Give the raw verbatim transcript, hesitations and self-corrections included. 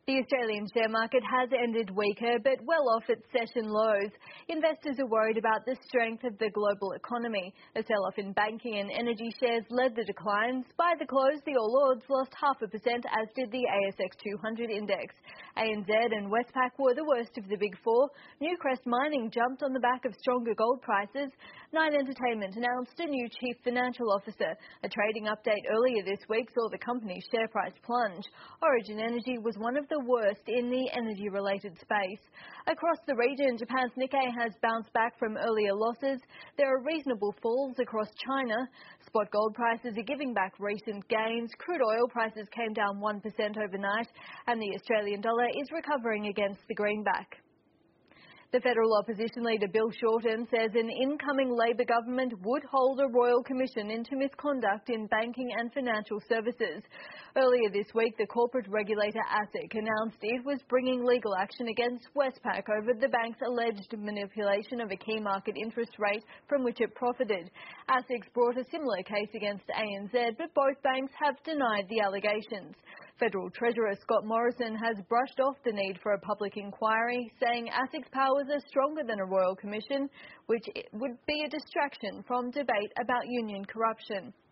The Australian share market has ended weaker but well off its session lows. Investors are worried about the strength of the global economy. A sell-off in banking and energy shares led the declines. By the close, the All Ords lost half a percent, as did the A S X two hundred index. A N Z and Westpac were the worst of the big four. Newcrest Mining jumped on the back of stronger gold prices. Nine Entertainment announced a new chief financial officer. A trading update earlier this week saw the company's share price plunge. Origin Energy was one of the worst in the energy-related space. Across the region, Japan's Nikkei has bounced back from earlier losses. There are reasonable falls across China. Spot gold prices are giving back recent gains. Crude oil prices came down one percent overnight, and the Australian dollar is recovering against the greenback. The federal opposition leader Bill Shorten says an incoming Labor government would hold a royal commission into misconduct in banking and financial services. Earlier this week, the corporate regulator ASIC announced it was bringing legal action against Westpac over the bank's alleged manipulation of a key market interest rate from which it profited. ASIC's brought a similar case against A N Z, but both banks have denied the allegations. Federal Treasurer Scott Morrison has brushed off the need for a public inquiry, saying ASIC's powers are stronger than a royal commission, which would be a distraction from debate about union corruption.